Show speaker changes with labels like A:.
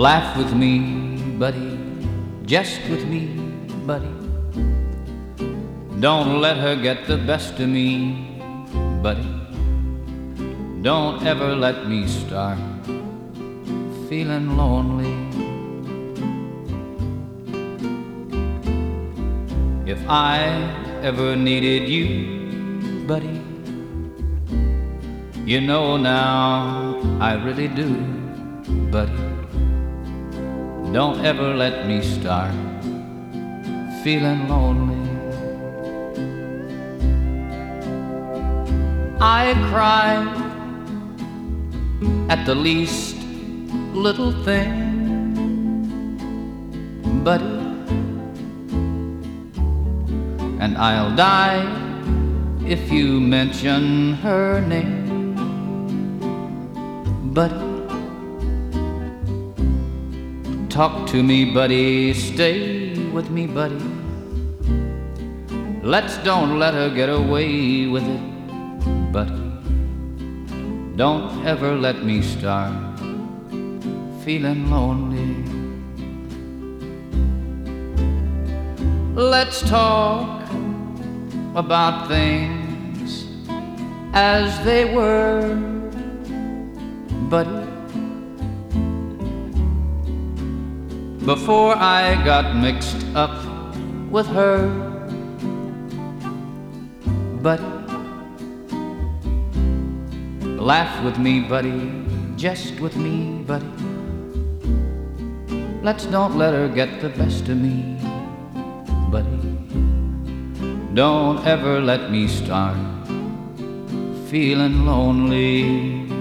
A: Laugh with me, buddy, jest with me, buddy. Don't let her get the best of me, buddy. Don't ever let me start feeling lonely. If I ever needed you, buddy, you know now I really do, buddy. Don't ever let me start feeling lonely. I cry at the least little thing, buddy, and I'll die if you mention her name, buddy. Talk to me, buddy, stay with me, buddy. Don't let her get away with it, buddy. Don't ever let me start feeling lonely. Let's talk about things as they were, buddy. Before I got mixed up with her, buddy. Laugh with me, buddy, jest with me, buddy. Don't let her get the best of me, buddy. Don't ever let me start feeling lonely.